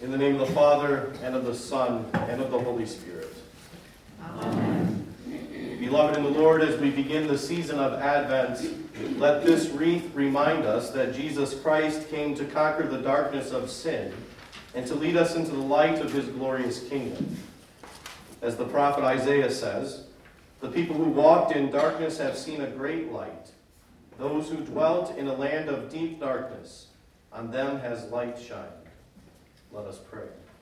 In the name of the Father, and of the Son, and of the Holy Spirit. Amen. Beloved in the Lord, as we begin the season of Advent, let this wreath remind us that Jesus Christ came to conquer the darkness of sin and to lead us into the light of his glorious kingdom. As the prophet Isaiah says, the people who walked in darkness have seen a great light. Those who dwelt in a land of deep darkness, on them has light shined. Let us pray.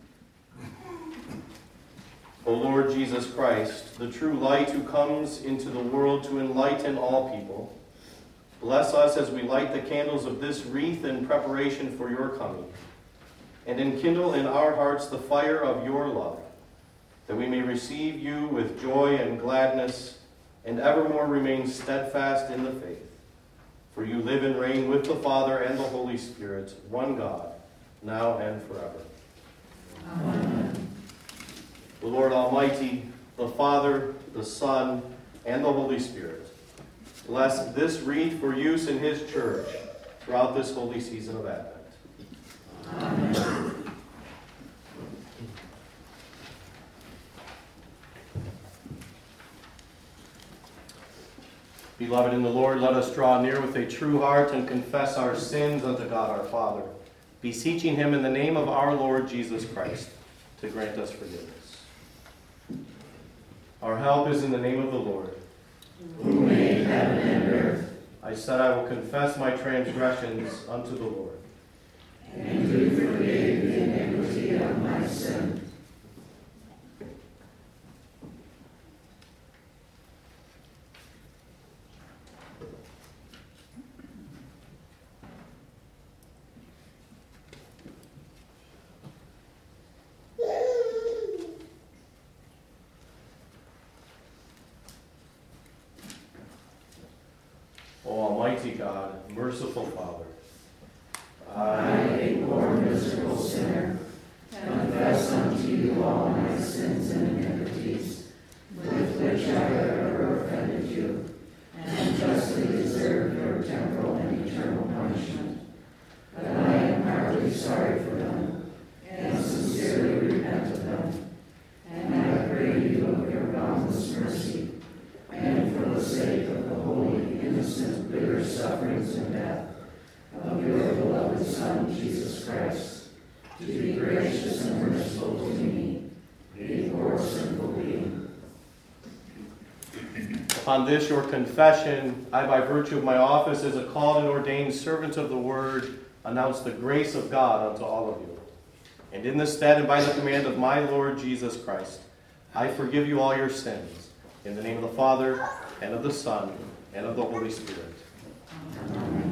O Lord Jesus Christ, the true light who comes into the world to enlighten all people, bless us as we light the candles of this wreath in preparation for your coming, and enkindle in our hearts the fire of your love, that we may receive you with joy and gladness, and evermore remain steadfast in the faith. For you live and reign with the Father and the Holy Spirit, one God, now and forever. Amen. The Lord Almighty, the Father, the Son, and the Holy Spirit, bless this wreath for use in his church throughout this holy season of Advent. Amen. Beloved in the Lord, let us draw near with a true heart and confess our sins unto God our Father, beseeching him in the name of our Lord Jesus Christ to grant us forgiveness. Our help is in the name of the Lord, Who made heaven and earth, I said I will confess my transgressions unto the Lord. and you forgave the iniquity of my sin. O Almighty God, merciful Father, I, a poor miserable sinner, confess unto you all my sins and iniquities, with which I have ever offended you, and justly deserve your temporal and eternal punishment. But I am heartily sorry for them, and sincerely repent of them. And I pray you of your boundless mercy, and for the sake of the holy, innocent, bitter sufferings and death of your beloved Son, Jesus Christ, to be gracious and merciful to me, a poor sinful being. upon this your confession, I, by virtue of my office as a called and ordained servant of the word, announce the grace of God unto all of you. And in this stead and by the command of my Lord Jesus Christ, I forgive you all your sins, in the name of the Father, and of the Son, and of the Holy Spirit. Amen.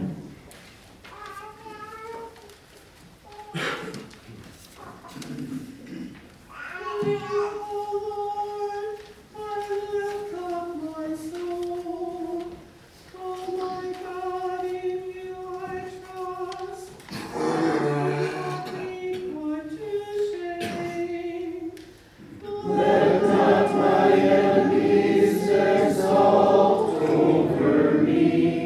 Let not my enemies exalt over me.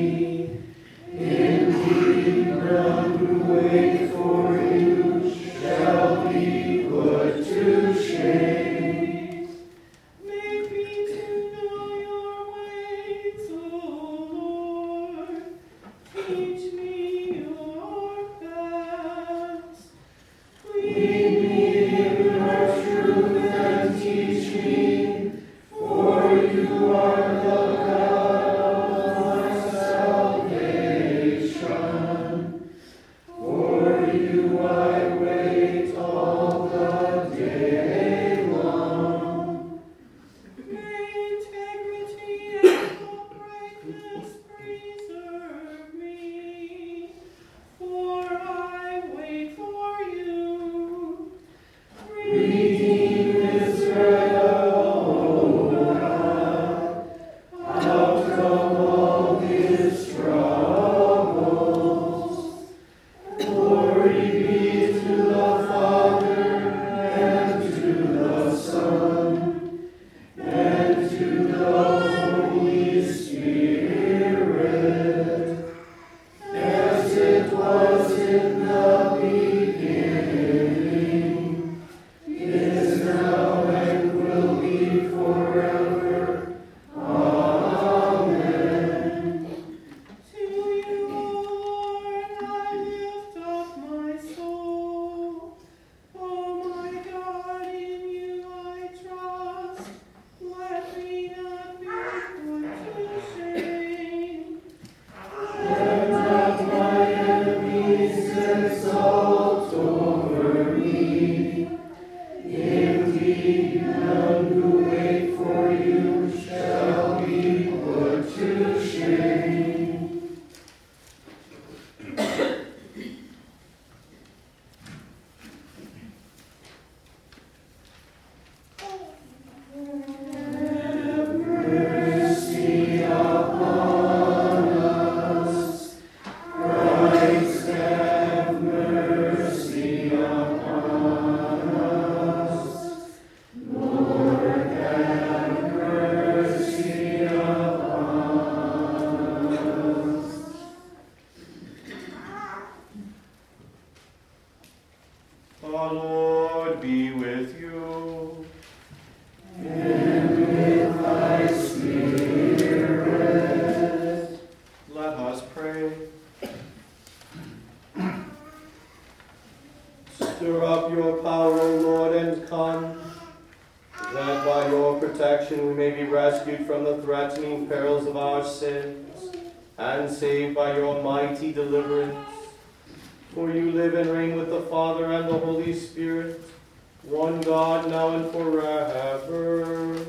your power, O Lord, and come, that by your protection we may be rescued from the threatening perils of our sins, and saved by your mighty deliverance. For you live and reign with the Father and the Holy Spirit, one God, now and forever.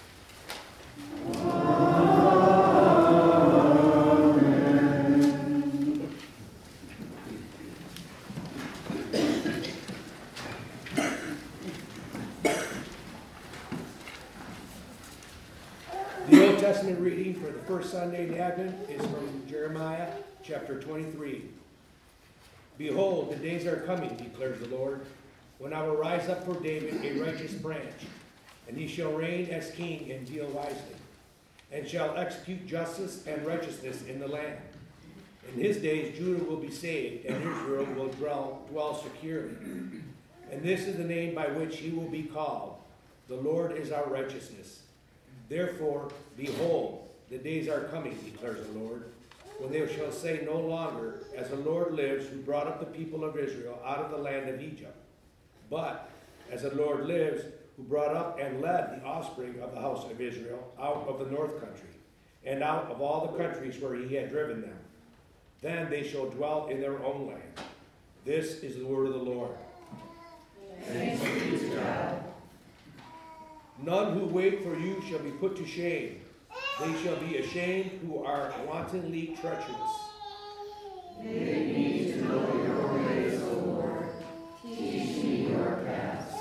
The Old Testament reading for the first Sunday in Advent is from Jeremiah chapter 23. Behold, the days are coming, declares the Lord, when I will rise up for David a righteous branch, and he shall reign as king and deal wisely, and shall execute justice and righteousness in the land. In his days Judah will be saved, and Israel will dwell securely. And this is the name by which he will be called: the Lord is our righteousness. Therefore, behold, the days are coming, declares the Lord, when they shall say no longer, as the Lord lives, who brought up the people of Israel out of the land of Egypt, but as the Lord lives, who brought up and led the offspring of the house of Israel out of the north country, and out of all the countries where he had driven them. Then they shall dwell in their own land. This is the word of the Lord. Thanks be to God. None who wait for you shall be put to shame. They shall be ashamed who are wantonly treacherous. Make me to know your ways, O Lord. Teach me your paths.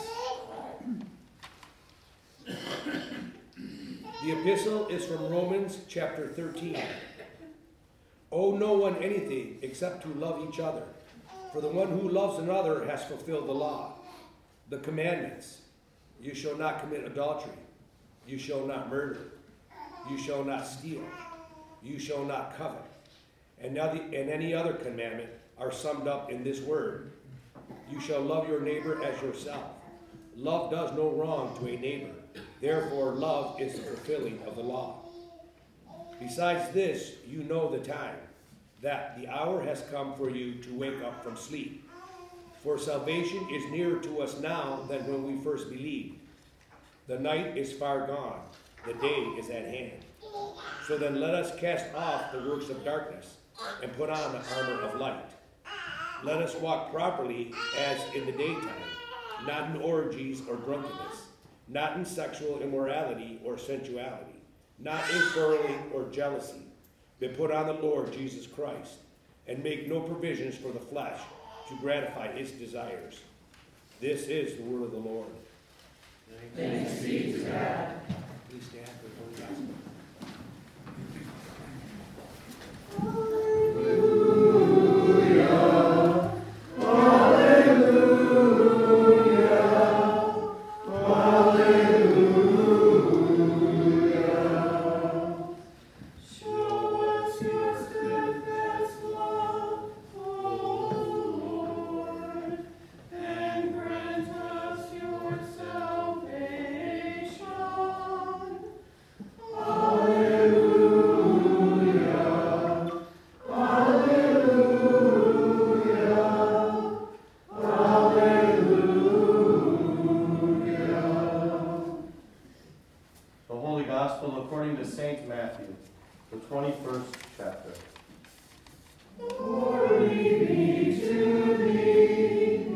The epistle is from Romans chapter 13. Owe no one anything except to love each other, for the one who loves another has fulfilled the law. The commandments: you shall not commit adultery, you shall not murder, you shall not steal, you shall not covet, and any other commandment are summed up in this word: you shall love your neighbor as yourself. Love does no wrong to a neighbor. Therefore, love is the fulfilling of the law. Besides this, you know the time, that the hour has come for you to wake up from sleep. For salvation is nearer to us now than when we first believed. The night is far gone, the day is at hand. So then let us cast off the works of darkness and put on the armor of light. Let us walk properly as in the daytime, not in orgies or drunkenness, not in sexual immorality or sensuality, not in quarreling or jealousy, but put on the Lord Jesus Christ, and make no provisions for the flesh to gratify its desires. This is the word of the Lord. Thanks be to God. Please stand for the Holy Gospel. According to St. Matthew, the 21st chapter. Glory be to thee,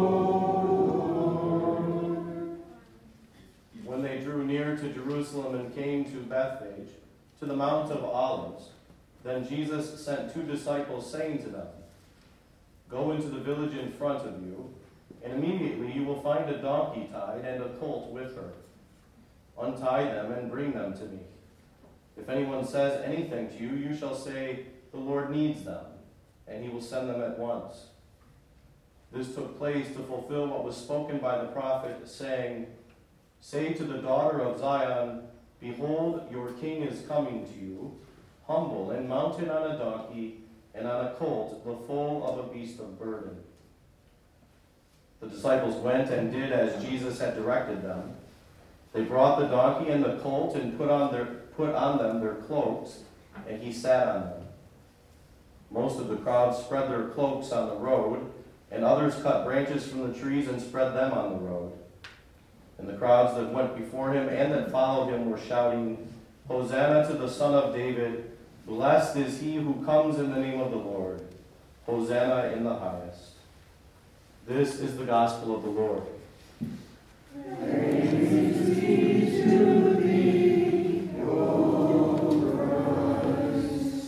Lord. When they drew near to Jerusalem and came to Bethphage, to the Mount of Olives, then Jesus sent 2 disciples, saying to them, Go into the village in front of you, and immediately you will find a donkey tied and a colt with her. Untie them and bring them to me. If anyone says anything to you, you shall say, The Lord needs them, and he will send them at once. This took place to fulfill what was spoken by the prophet, saying, Say to the daughter of Zion, Behold, your king is coming to you, humble and mounted on a donkey, and on a colt, the foal of a beast of burden. The disciples went and did as Jesus had directed them. They brought the donkey and the colt and put on them their cloaks, and he sat on them. Most of the crowd spread their cloaks on the road, and others cut branches from the trees and spread them on the road. And the crowds that went before him and that followed him were shouting, Hosanna to the Son of David! Blessed is he who comes in the name of the Lord! Hosanna in the highest. This is the gospel of the Lord. Praise be to thee, O Christ.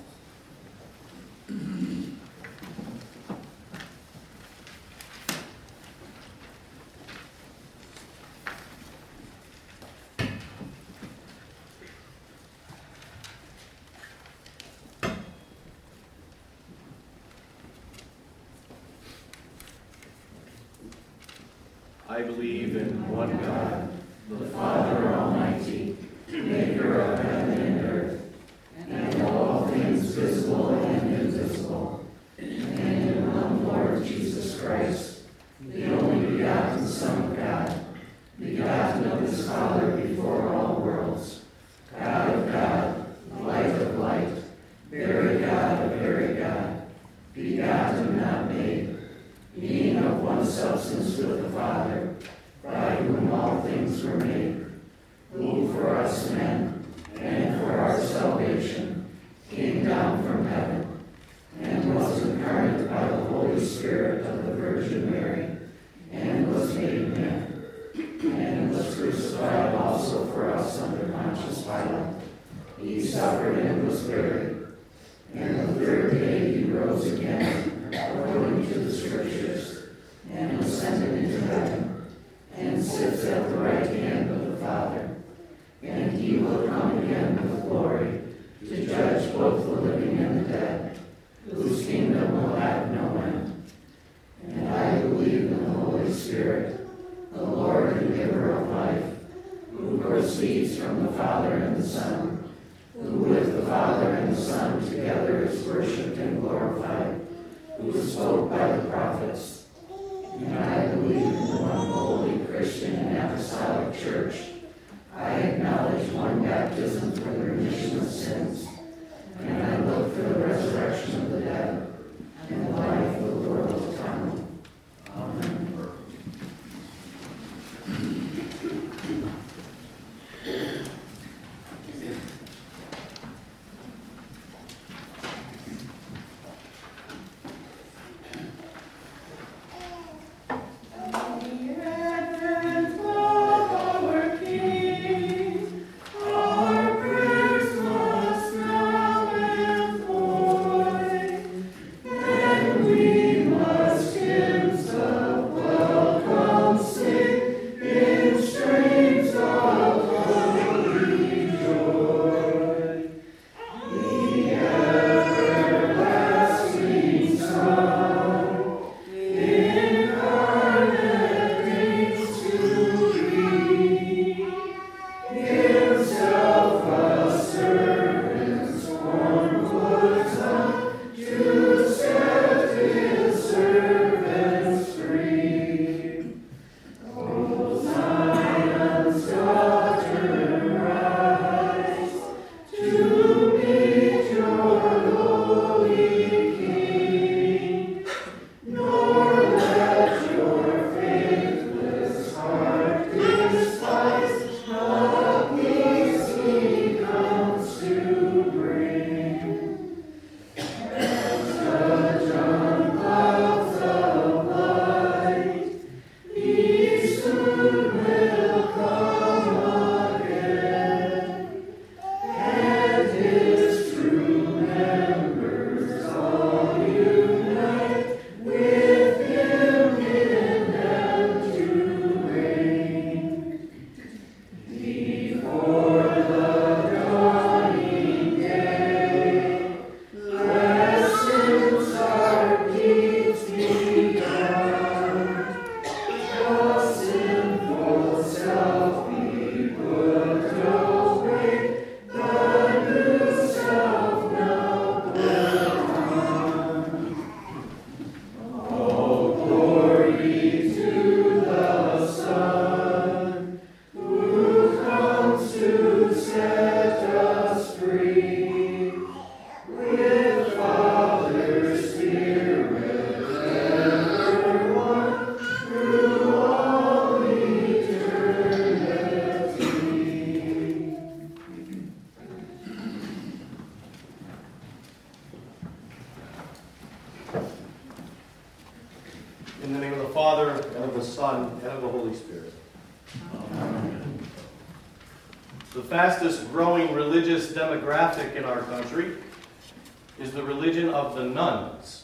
I believe in one God, the Father Almighty, maker of heaven and earth, and all things visible and invisible, and in one Lord Jesus Christ, the only begotten Son of God, begotten of his Father before all worlds, God of God, light of light, very God of very God, begotten, not made, being of one substance with the Father, by whom all things were made, who for us men, and for our salvation, came down from heaven, and was incarnate by the Holy Spirit of the Virgin Mary, and was made man, and was crucified also for us under Pontius Pilate. He suffered and was buried, and the third day he rose again, according to the Scriptures, and ascended into heaven, and sits at the right hand of the Father. And he will come again with glory, to judge both the living and the dead, whose kingdom will have no end. And I believe in the Holy Spirit, the Lord and giver of life, who proceeds from the Father and the Son, who with the Father and the Son together is worshipped and glorified, who spoke by the prophets. And I believe in one holy Christian and apostolic church. I acknowledge one baptism for the remission of sins, and I look for the resurrection of the dead and the life of the world to come. Amen. Our Christmas now and forever. In the name of the Father, and of the Son, and of the Holy Spirit. Amen. The fastest growing religious demographic in our country is the religion of the nuns.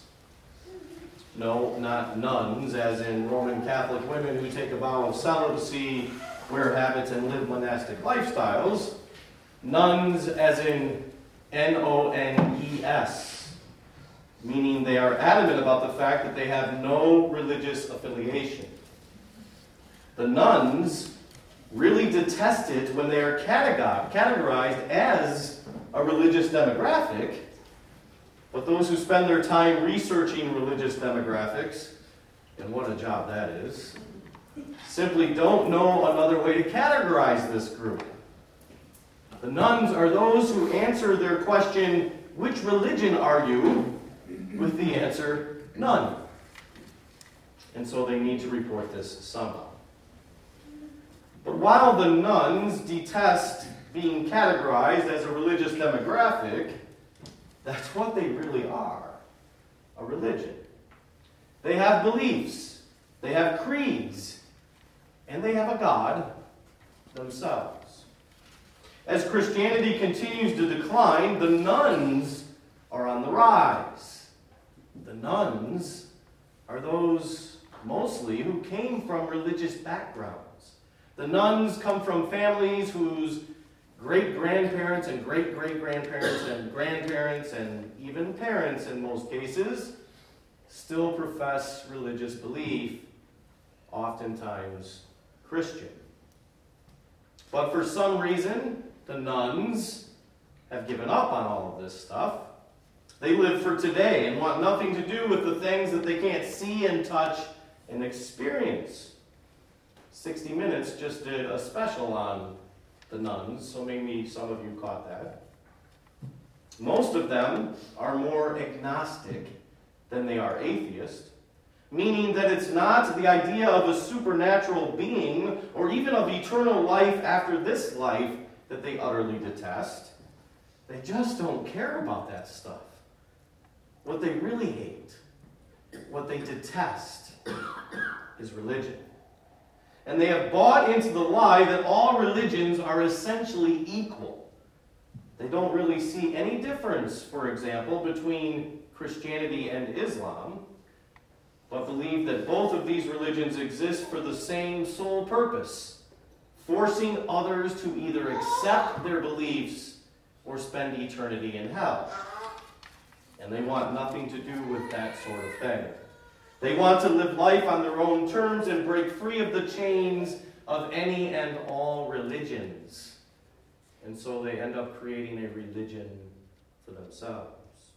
No, not nuns, as in Roman Catholic women who take a vow of celibacy, wear habits, and live monastic lifestyles. Nuns, as in N-O-N-E-S, meaning they are adamant about the fact that they have no religious affiliation. The nuns really detest it when they are categorized as a religious demographic, but those who spend their time researching religious demographics, and what a job that is, simply don't know another way to categorize this group. The nuns are those who answer their question, "Which religion are you?" with the answer, "None." And so they need to report this somehow. But while the nuns detest being categorized as a religious demographic, that's what they really are, a religion. They have beliefs, they have creeds, and they have a God themselves. As Christianity continues to decline, the nuns are on the rise. The nuns are those mostly who came from religious backgrounds. The nuns come from families whose great-grandparents and great-great-grandparents and grandparents and even parents in most cases still profess religious belief, oftentimes Christian. But for some reason, the nuns have given up on all of this stuff. They live for today and want nothing to do with the things that they can't see and touch and experience. 60 Minutes just did a special on the nuns, so maybe some of you caught that. Most of them are more agnostic than they are atheist, meaning that it's not the idea of a supernatural being or even of eternal life after this life that they utterly detest. They just don't care about that stuff. What they really hate, what they detest, is religion. And they have bought into the lie that all religions are essentially equal. They don't really see any difference, for example, between Christianity and Islam, but believe that both of these religions exist for the same sole purpose, forcing others to either accept their beliefs or spend eternity in hell. And they want nothing to do with that sort of thing. They want to live life on their own terms and break free of the chains of any and all religions. And so they end up creating a religion for themselves.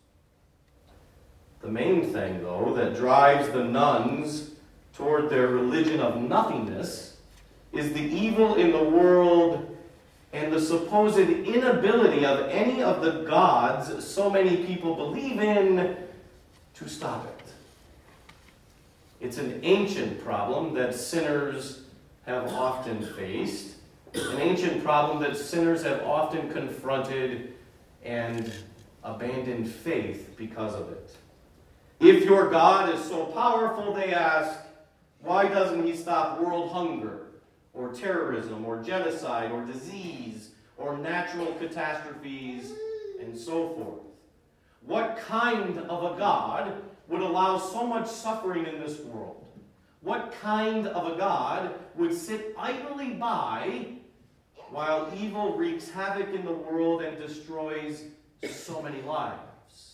The main thing, though, that drives the nuns toward their religion of nothingness is the evil in the world and the supposed inability of any of the gods so many people believe in to stop it. It's an ancient problem that sinners have often faced, an ancient problem that sinners have often confronted and abandoned faith because of it. If your God is so powerful, they ask, why doesn't he stop world hunger, or terrorism, or genocide, or disease, or natural catastrophes, and so forth? What kind of a God would allow so much suffering in this world? What kind of a God would sit idly by while evil wreaks havoc in the world and destroys so many lives?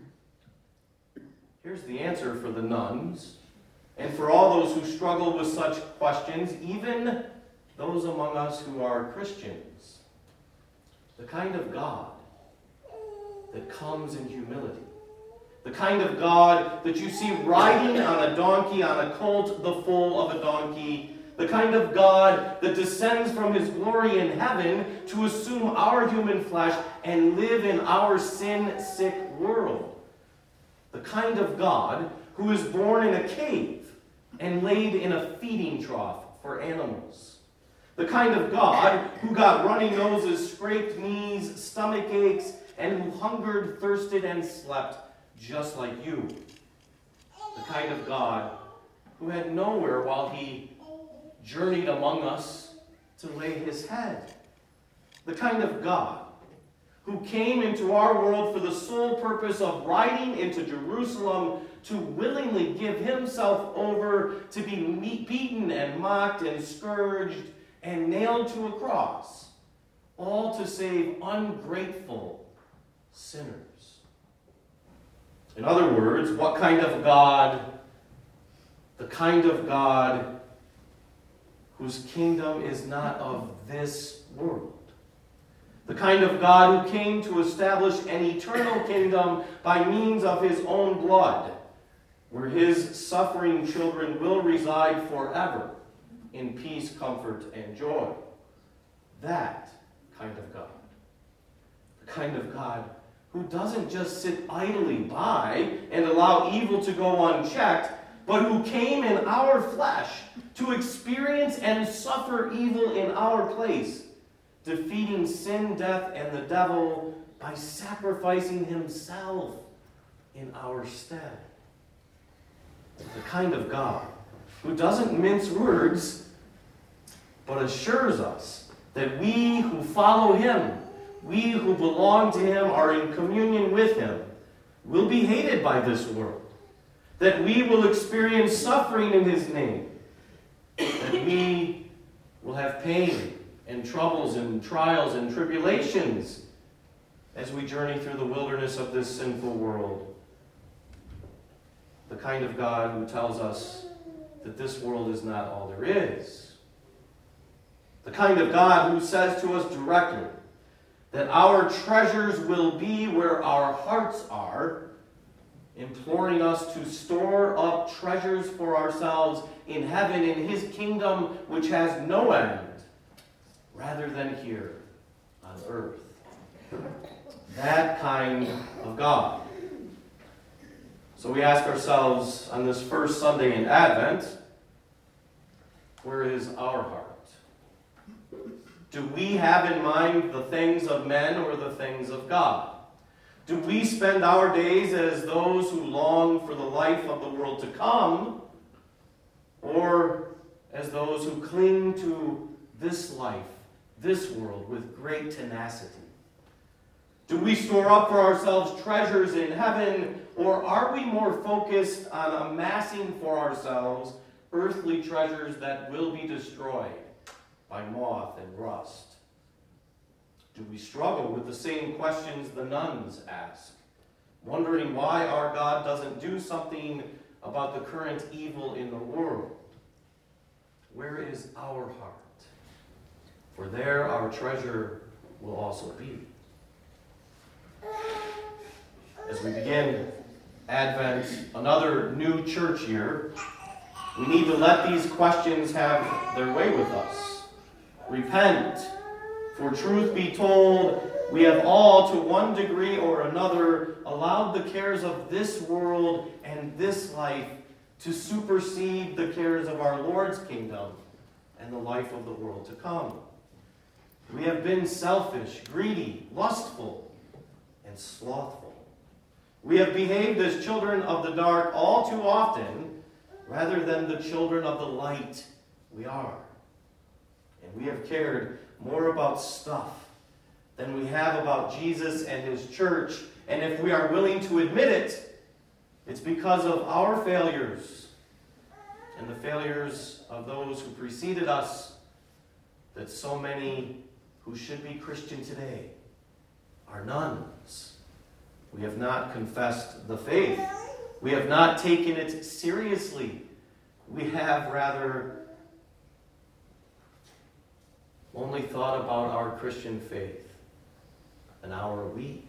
Here's the answer for the nuns, and for all those who struggle with such questions, even those among us who are Christians. The kind of God that comes in humility. The kind of God that you see riding on a donkey, on a colt, the foal of a donkey. The kind of God that descends from his glory in heaven to assume our human flesh and live in our sin-sick world. The kind of God who is born in a cave and laid in a feeding trough for animals. The kind of God who got runny noses, scraped knees, stomach aches, and who hungered, thirsted, and slept just like you. The kind of God who had nowhere while he journeyed among us to lay his head. The kind of God who came into our world for the sole purpose of riding into Jerusalem to willingly give himself over to be beaten and mocked and scourged and nailed to a cross, all to save ungrateful sinners. In other words, what kind of God? The kind of God whose kingdom is not of this world. The kind of God who came to establish an eternal kingdom by means of his own blood, where his suffering children will reside forever in peace, comfort, and joy. That kind of God. The kind of God who doesn't just sit idly by and allow evil to go unchecked, but who came in our flesh to experience and suffer evil in our place, defeating sin, death, and the devil by sacrificing himself in our stead. The kind of God who doesn't mince words, but assures us that we who follow him, we who belong to him, are in communion with him, will be hated by this world, that we will experience suffering in his name, that we will have pain and troubles and trials and tribulations as we journey through the wilderness of this sinful world. The kind of God who tells us that this world is not all there is. The kind of God who says to us directly that our treasures will be where our hearts are, imploring us to store up treasures for ourselves in heaven, in his kingdom which has no end, rather than here on earth. That kind of God. So we ask ourselves on this first Sunday in Advent, where is our heart? Do we have in mind the things of men or the things of God? Do we spend our days as those who long for the life of the world to come, or as those who cling to this life, this world, with great tenacity? Do we store up for ourselves treasures in heaven, or are we more focused on amassing for ourselves earthly treasures that will be destroyed by moth and rust? Do we struggle with the same questions the nuns ask, wondering why our God doesn't do something about the current evil in the world? Where is our heart? For there our treasure will also be. As we begin Advent, another new church year, we need to let these questions have their way with us. Repent. For truth be told, we have all, to one degree or another, allowed the cares of this world and this life to supersede the cares of our Lord's kingdom and the life of the world to come. We have been selfish, greedy, lustful, and slothful. We have behaved as children of the dark all too often, rather than the children of the light we are. And we have cared more about stuff than we have about Jesus and his church. And if we are willing to admit it, it's because of our failures and the failures of those who preceded us that so many who should be Christian today are nuns. We have not confessed the faith. We have not taken it seriously. We have rather only thought about our Christian faith an hour a week,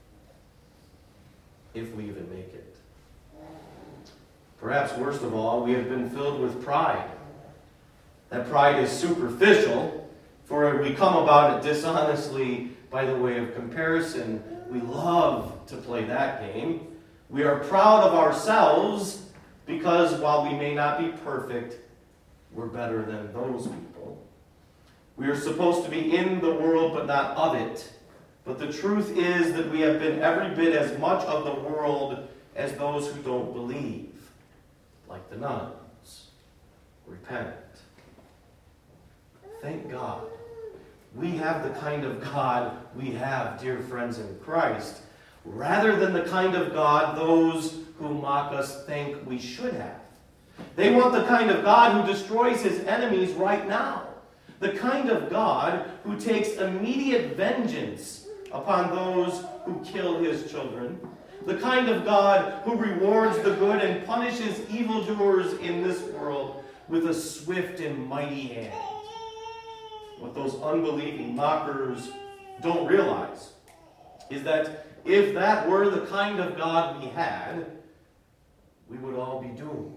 if we even make it. Perhaps worst of all, we have been filled with pride. That pride is superficial, for we come about it dishonestly by the way of comparison. We love to play that game. We are proud of ourselves because while we may not be perfect, we're better than those people. We are supposed to be in the world but not of it. But the truth is that we have been every bit as much of the world as those who don't believe, like the nuns. repent. Thank God. We have the kind of God we have, dear friends in Christ, rather than the kind of God those who mock us think we should have. They want the kind of God who destroys his enemies right now. The kind of God who takes immediate vengeance upon those who kill his children. The kind of God who rewards the good and punishes evildoers in this world with a swift and mighty hand. What those unbelieving mockers don't realize is that if that were the kind of God we had, we would all be doomed.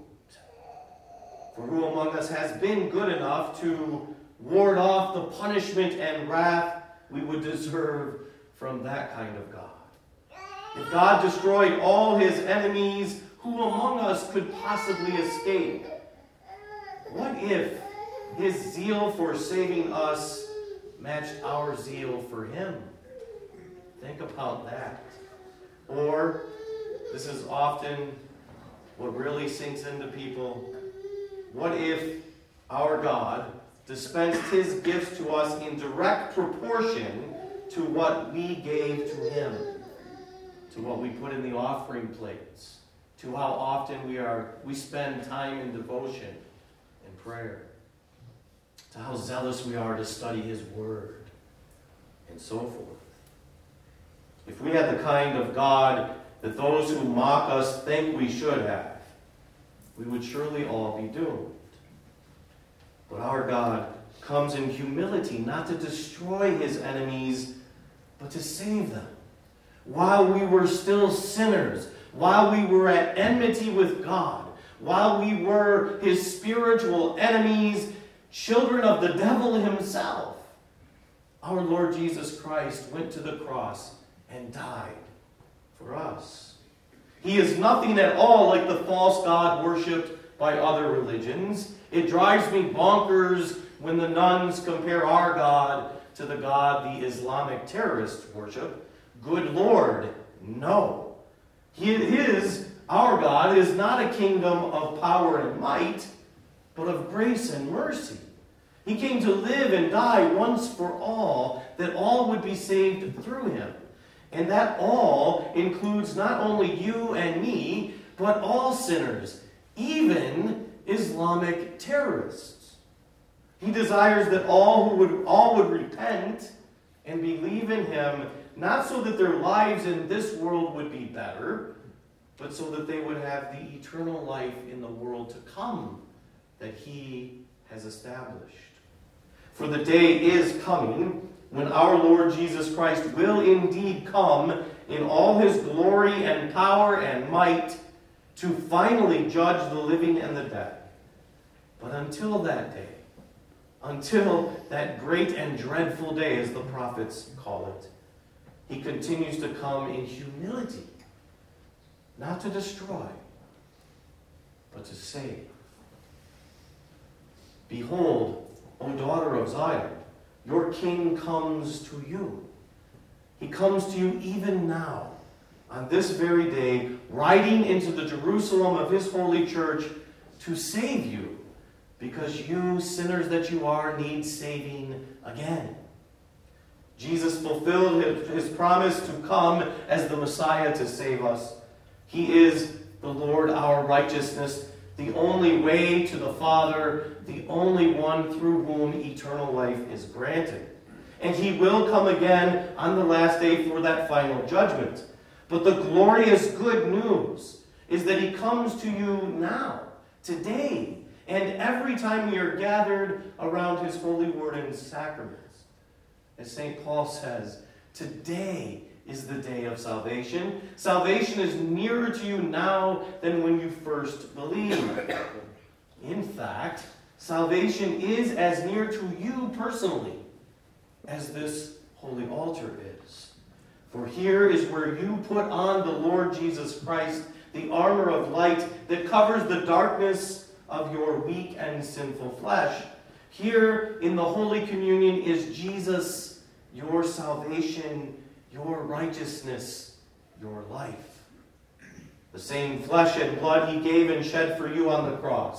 For who among us has been good enough to ward off the punishment and wrath we would deserve from that kind of God? If God destroyed all his enemies, who among us could possibly escape? What if his zeal for saving us matched our zeal for him? Think about that. Or, this is often what really sinks into people, what if our God dispensed his gifts to us in direct proportion to what we gave to him, to what we put in the offering plates, to how often we spend time in devotion and prayer, to how zealous we are to study his word, and so forth. If we had the kind of God that those who mock us think we should have, we would surely all be doomed. But our God comes in humility, not to destroy his enemies, but to save them. While we were still sinners, while we were at enmity with God, while we were his spiritual enemies, children of the devil himself, our Lord Jesus Christ went to the cross and died for us. He is nothing at all like the false god worshipped by other religions. It drives me bonkers when the nuns compare our God to the God the Islamic terrorists worship. Good Lord, no. Our God is not a kingdom of power and might, but of grace and mercy. He came to live and die once for all, that all would be saved through him. And that all includes not only you and me, but all sinners, even Islamic terrorists. He desires that all would repent and believe in him, not so that their lives in this world would be better, but so that they would have the eternal life in the world to come that he has established. For the day is coming when our Lord Jesus Christ will indeed come in all his glory and power and might to finally judge the living and the dead. But until that day, until that great and dreadful day, as the prophets call it, he continues to come in humility, not to destroy, but to save. Behold, O daughter of Zion, your king comes to you. He comes to you even now, on this very day, riding into the Jerusalem of his holy church to save you, because you, sinners that you are, need saving again. Jesus fulfilled his promise to come as the Messiah to save us. He is the Lord, our righteousness, the only way to the Father, the only one through whom eternal life is granted. And he will come again on the last day for that final judgment. But the glorious good news is that he comes to you now, today, and every time we are gathered around his holy word and sacraments. As St. Paul says, today is the day of salvation. Salvation is nearer to you now than when you first believed. In fact, salvation is as near to you personally as this holy altar is. For here is where you put on the Lord Jesus Christ, the armor of light that covers the darkness of your weak and sinful flesh. Here in the Holy Communion is Jesus, your salvation, your righteousness, your life. The same flesh and blood he gave and shed for you on the cross.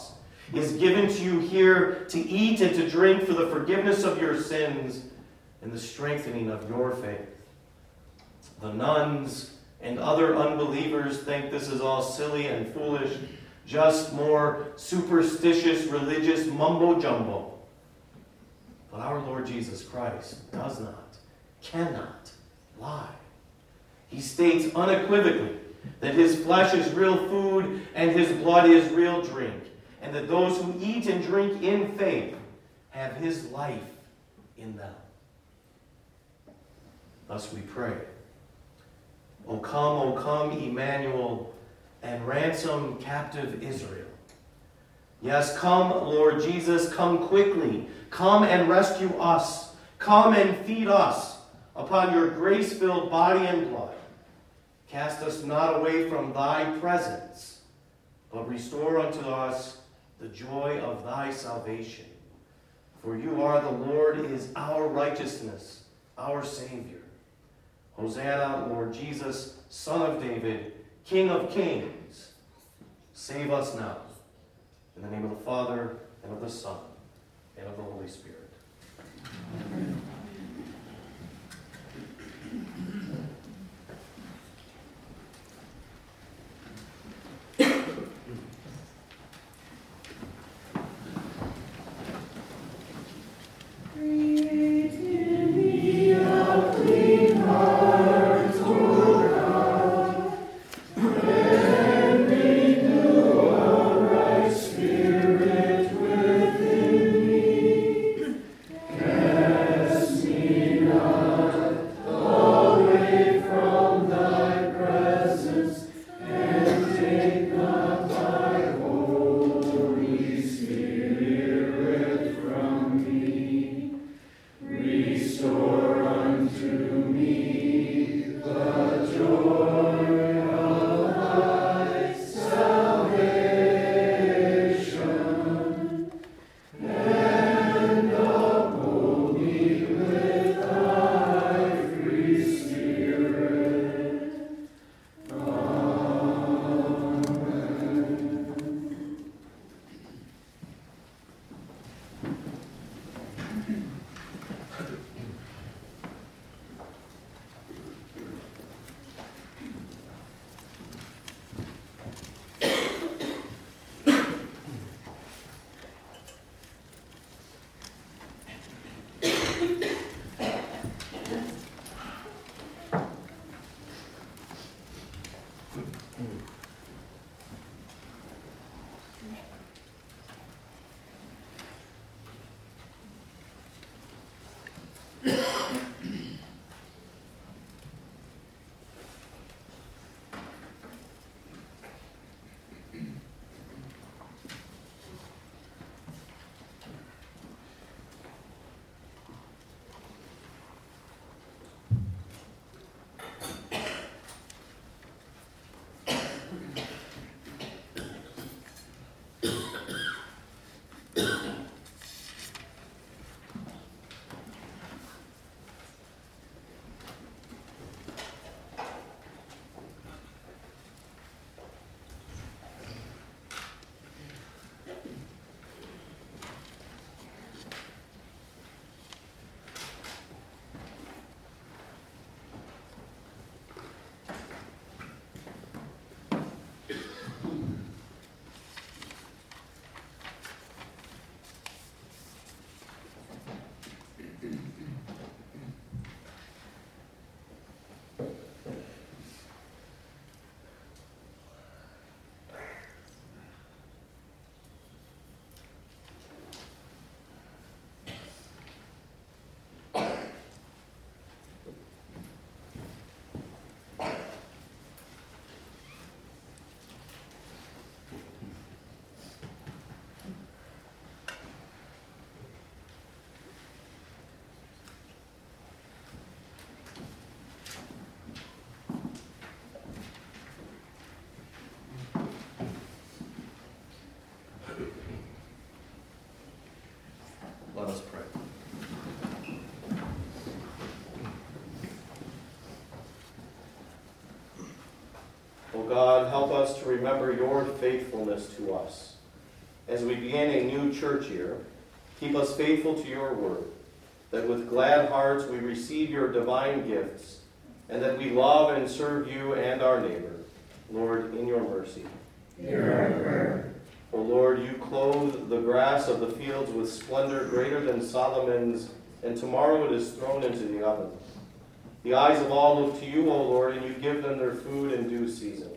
is given to you here to eat and to drink for the forgiveness of your sins and the strengthening of your faith. The nuns and other unbelievers think this is all silly and foolish, just more superstitious religious mumbo-jumbo. But our Lord Jesus Christ does not, cannot lie. He states unequivocally that his flesh is real food and his blood is real drink, and that those who eat and drink in faith have his life in them. Thus we pray. O come, Emmanuel, and ransom captive Israel. Yes, come, Lord Jesus, come quickly. Come and rescue us. Come and feed us upon your grace-filled body and blood. Cast us not away from thy presence, but restore unto us the joy of thy salvation. For you are the Lord, is our righteousness, our Savior. Hosanna, Lord Jesus, Son of David, King of kings. Save us now. In the name of the Father, and of the Son, and of the Holy Spirit. Amen. Let us pray. O God, help us to remember your faithfulness to us, as we begin a new church year, keep us faithful to your word, that with glad hearts we receive your divine gifts, and that we love and serve you and our neighbor. Lord, in your mercy. Hear our prayer. O Lord, you clothe the grass of the fields with splendor greater than Solomon's, and tomorrow it is thrown into the oven. The eyes of all look to you, O Lord, and you give them their food in due season.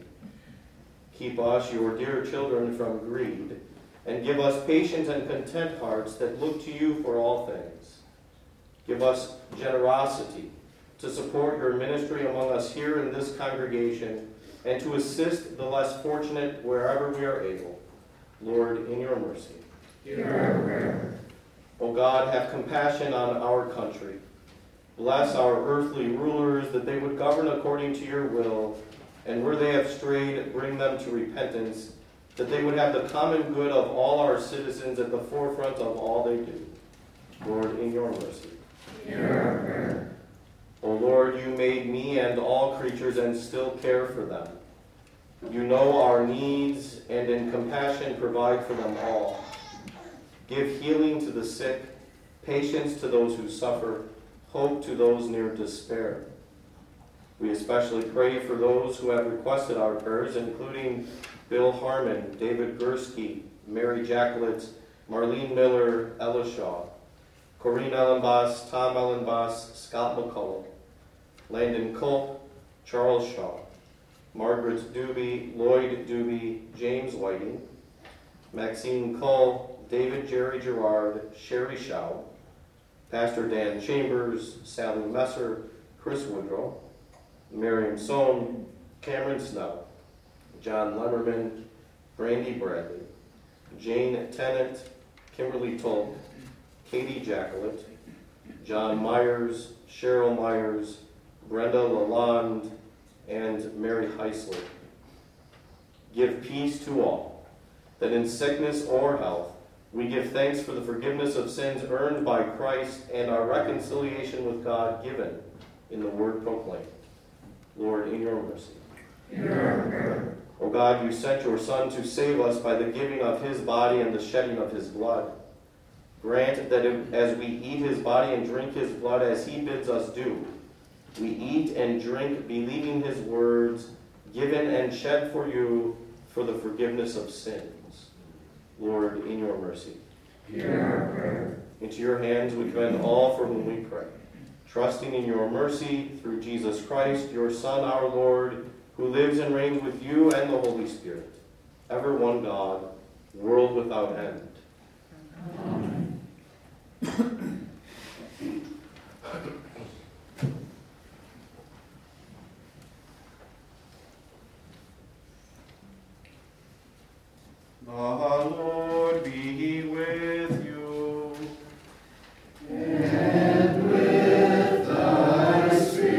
Keep us, your dear children, from greed, and give us patient and content hearts that look to you for all things. Give us generosity to support your ministry among us here in this congregation, and to assist the less fortunate wherever we are able. Lord, in your mercy. Hear our prayer. O God, have compassion on our country. Bless our earthly rulers, that they would govern according to your will, and where they have strayed, bring them to repentance, that they would have the common good of all our citizens at the forefront of all they do. Lord, in your mercy. Hear our prayer. O Lord, you made me and all creatures and still care for them. You know our needs, and in compassion provide for them all. Give healing to the sick, patience to those who suffer, hope to those near despair. We especially pray for those who have requested our prayers, including Bill Harmon, David Gursky, Mary Jacklett, Marlene Miller, Ella Shaw, Corinne Ellenbass, Tom Ellenbass, Scott McCullough, Landon Culp, Charles Shaw, Margaret Doobie, Lloyd Doobie, James Whiting, Maxine Cull, David Jerry Gerard, Sherry Shaw, Pastor Dan Chambers, Sally Messer, Chris Woodrow, Miriam Sohn, Cameron Snow, John Lemmerman, Brandy Bradley, Jane Tennant, Kimberly Tolk, Katie Jackalett, John Myers, Cheryl Myers, Brenda Lalonde, and Mary Heisler. Give peace to all, that in sickness or health we give thanks for the forgiveness of sins earned by Christ and our reconciliation with God given in the word proclaimed. Lord, in your mercy. Hear our prayer. O God, you sent your Son to save us by the giving of his body and the shedding of his blood. Grant that as we eat his body and drink his blood as he bids us do, we eat and drink believing his words, given and shed for you for the forgiveness of sins. Lord, in your mercy. Hear our prayer. Into your hands we commend all for whom we pray, trusting in your mercy through Jesus Christ, your Son, our Lord, who lives and reigns with you and the Holy Spirit, ever one God, world without end. Amen. The Lord be with you. And with thy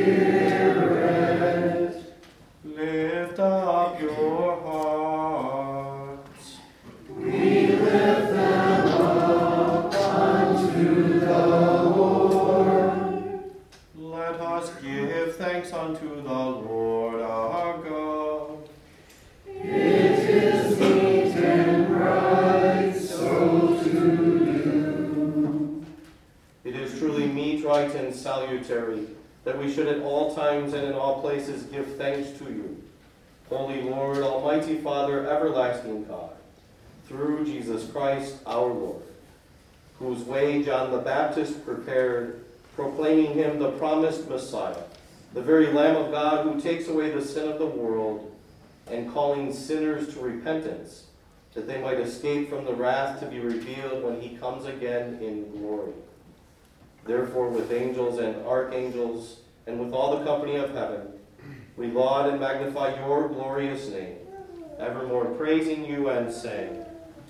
spirit. Lift up your hearts. We lift them up unto the Lord. Let us give thanks unto the Lord our God. It is meet and right so to do. It is truly meet, right, and salutary that we should at all times and in all places give thanks to you, Holy Lord, Almighty Father, everlasting God, through Jesus Christ our Lord, whose way John the Baptist prepared, proclaiming him the promised Messiah, the very Lamb of God who takes away the sin of the world, and calling sinners to repentance, that they might escape from the wrath to be revealed when he comes again in glory. Therefore, with angels and archangels, and with all the company of heaven, we laud and magnify your glorious name, evermore praising you and saying,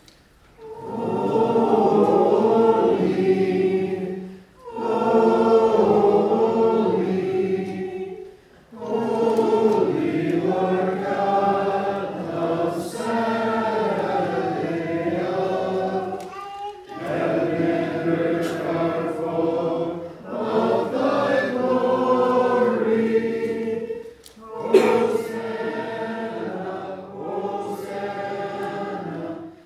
Holy, holy, holy Lord God of Sabaoth. Heaven and earth are full of thy glory. Hosanna, Hosanna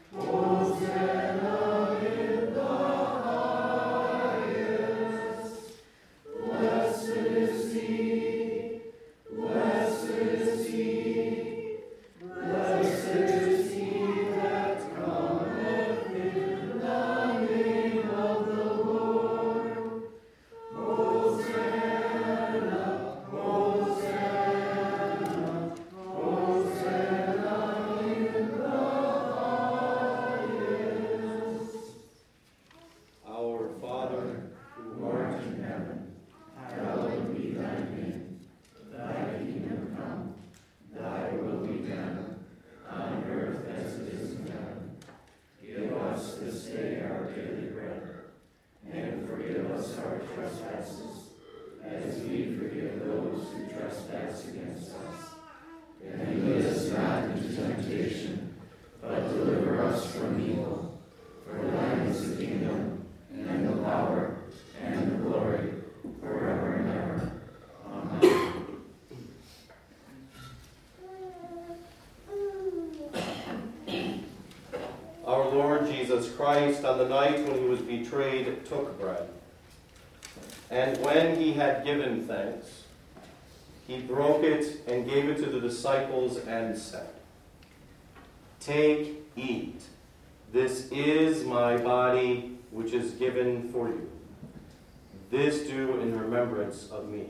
Jesus Christ, on the night when he was betrayed, took bread. And when he had given thanks, he broke it and gave it to the disciples and said, "Take, eat. This is my body, which is given for you. This do in remembrance of me."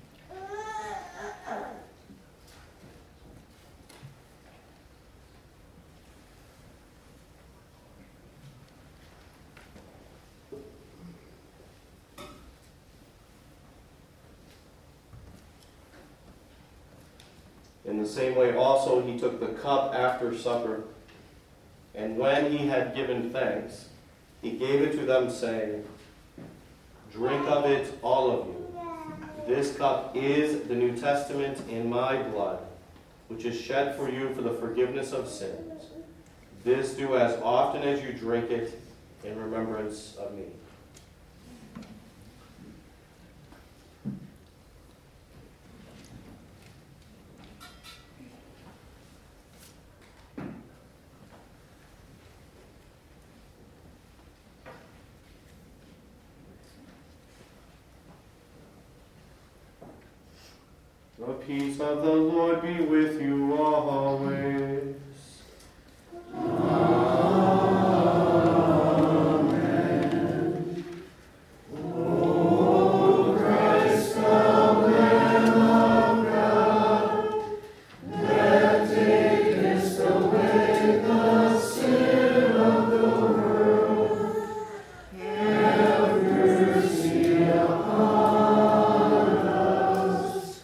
In the same way also he took the cup after supper, and when he had given thanks, he gave it to them, saying, "Drink of it, all of you. This cup is the New Testament in my blood, which is shed for you for the forgiveness of sins. This do as often as you drink it in remembrance of me." The peace of the Lord be with you always. Amen. O Christ, thou Lamb of God, that takest away the sin of the world, have mercy upon us.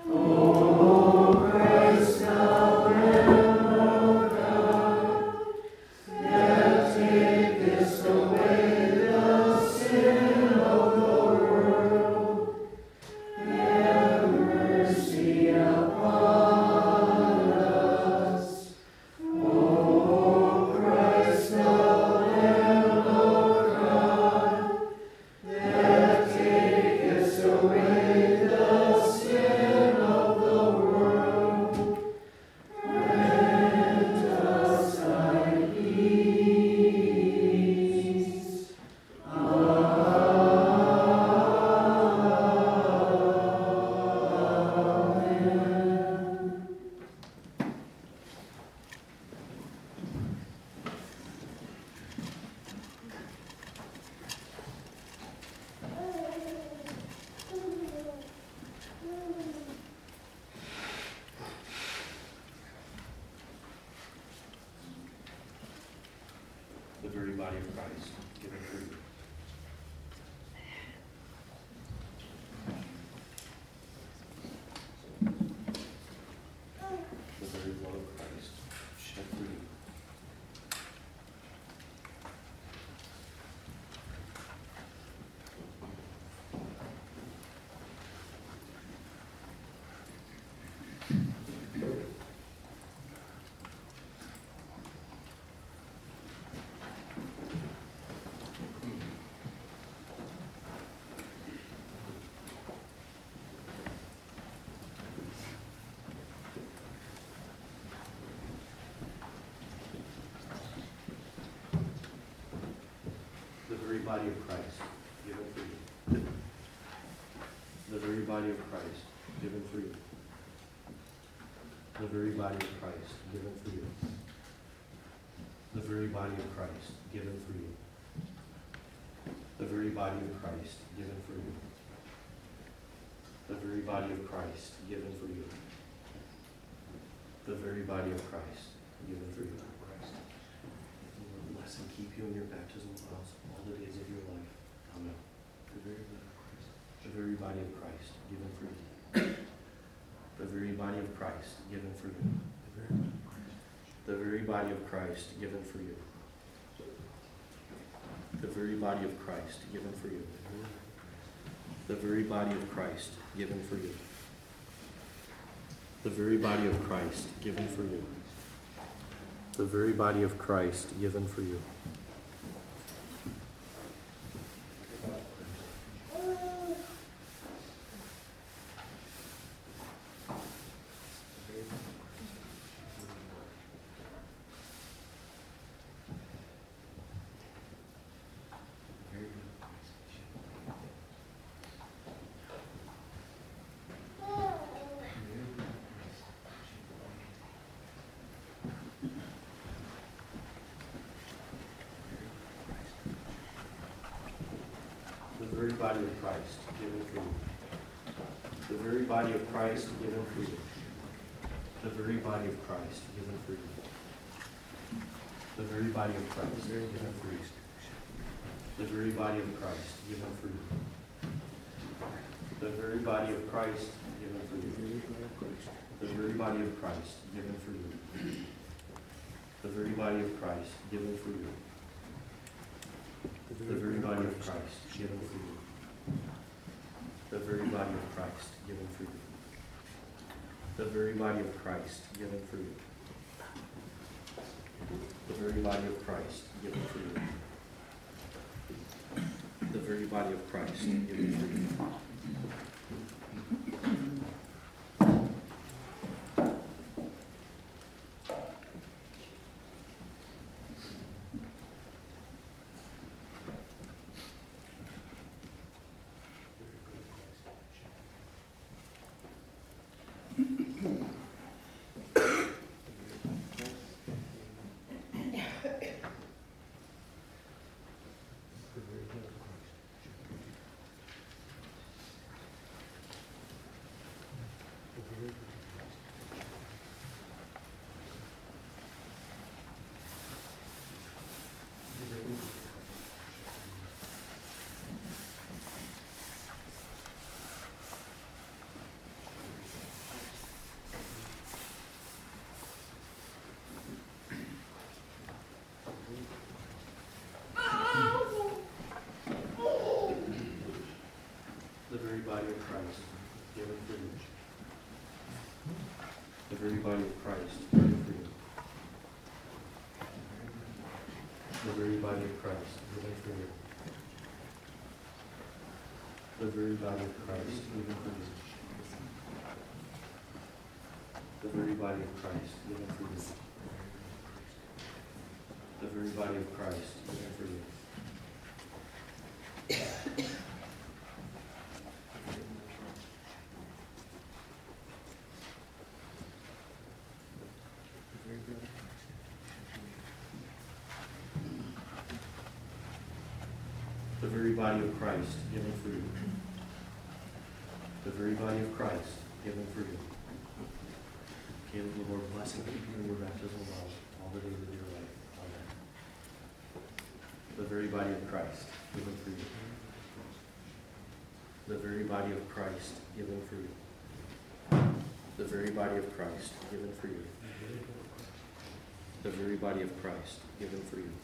O Christ, thou Lamb of God, that takest away the sin of the world, have mercy upon us. O Christ, thou Lamb of God, that takest away the sin of the world, grant us thy peace. Amen. The very body of Christ, given for you. The very blood of Christ, shed for you. The very body of Christ, given for you. The very body of Christ, given for you. The very body of Christ, given for you. The very body of Christ, given for you. The very body of Christ, given for you. The very body of Christ, given for you. The very body of Christ, given for you. Lord bless and keep you in your baptismal vows all the days of your life. Amen. The very body of Christ, given for you. The very body of Christ, given for you. The very body of Christ, given for you. The very body of Christ, given for you. The very body of Christ, given for you. The very body of Christ, given for you. The very body of Christ, given for you. body of Christ given for you. The very body of Christ given for you. The very body of Christ given for you. The very body of Christ given for you. The very body of Christ given for you. The very body of Christ given for you. The very body of Christ given for you. The very body of Christ given for you. The very body of Christ given for you. The very body of Christ given for you. The very body of Christ given for you. The very body of Christ given for you. The very body of Christ given for you. Body of Christ given for you. The very body of Christ given for you. The very body of Christ given for you. The very body of Christ given for you. The very body of Christ given for you. The very body of Christ given for you. The very body of Christ given for you. The very body of Christ given for you. Caleb, the Lord blessing you in your baptismal love all the days of your life. Amen. The very body of Christ given for you. The very body of Christ given for you. The very body of Christ given for you. The very body of Christ given for you.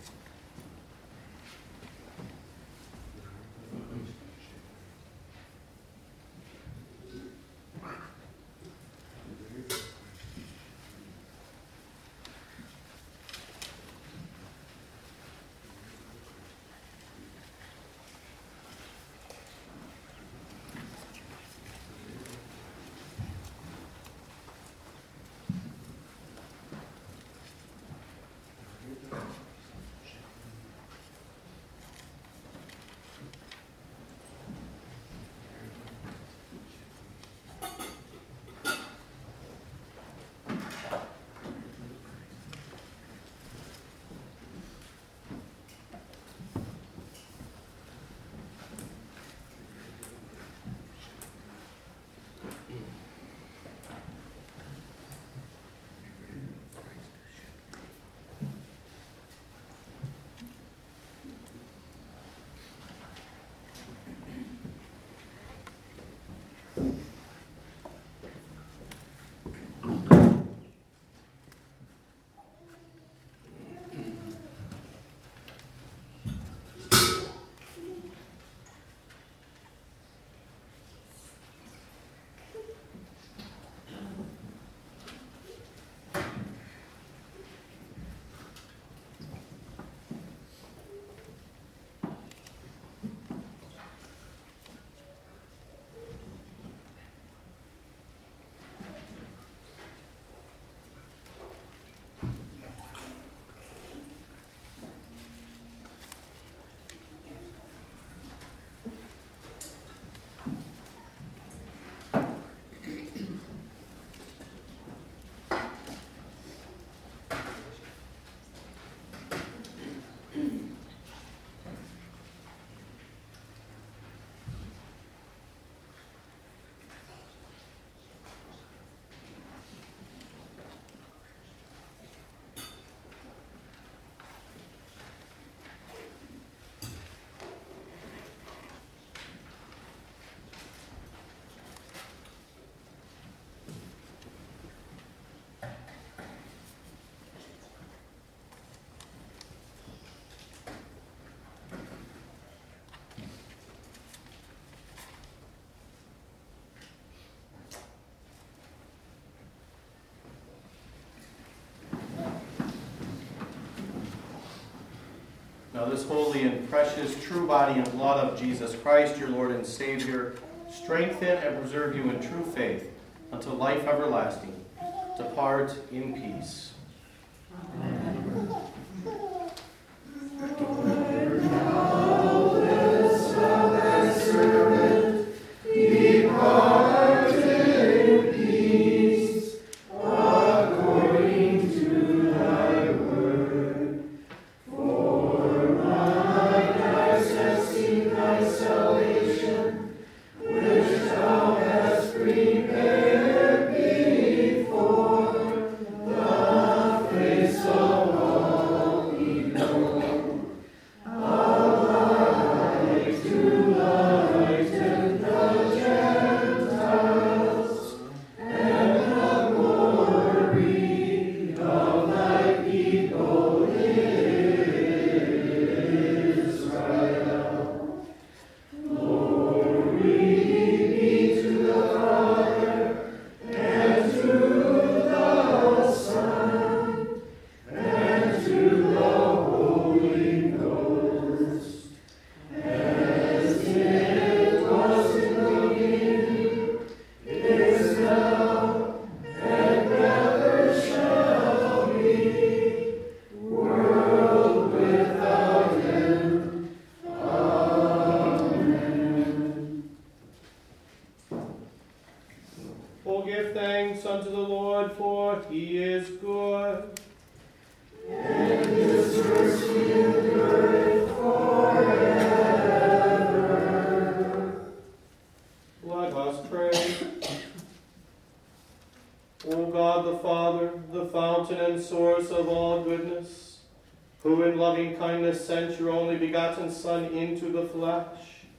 Now this holy and precious true body and blood of Jesus Christ, your Lord and Savior, strengthen and preserve you in true faith until life everlasting. Depart in peace. Amen. Sent your only begotten Son into the flesh.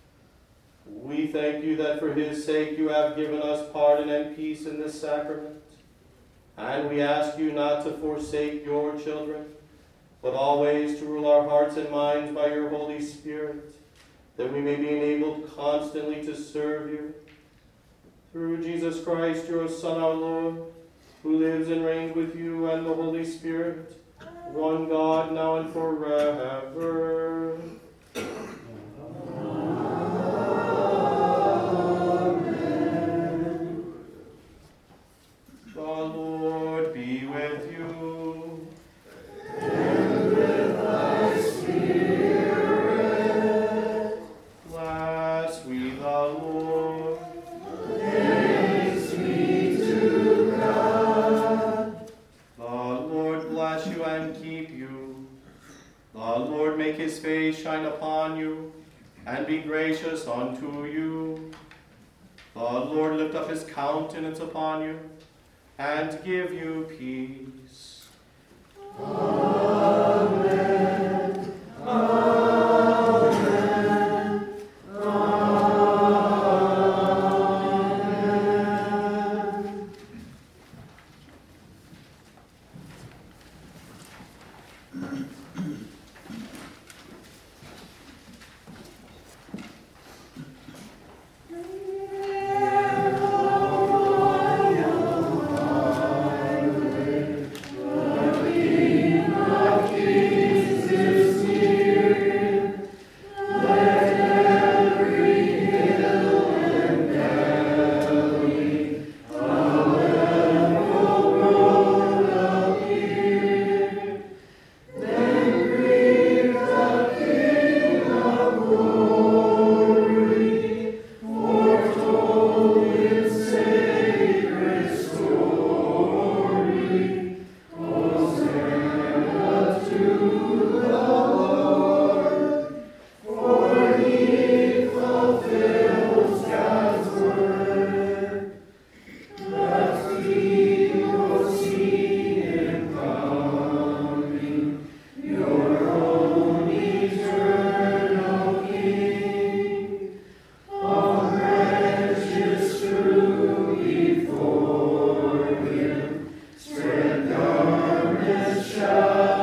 We thank you that for his sake you have given us pardon and peace in this sacrament. And we ask you not to forsake your children, but always to rule our hearts and minds by your Holy Spirit, that we may be enabled constantly to serve you. Through Jesus Christ, your Son, our Lord, who lives and reigns with you and the Holy Spirit, one God, now and forever. Amen. The Lord be with you. And with thy spirit. Bless we the Lord. Thanks be to God. The Lord bless you and keep you. The Lord make his face shine upon you and be gracious unto you. The Lord lift up his countenance upon you and give you peace. Amen. Amen. Amen. Spread darkness shine.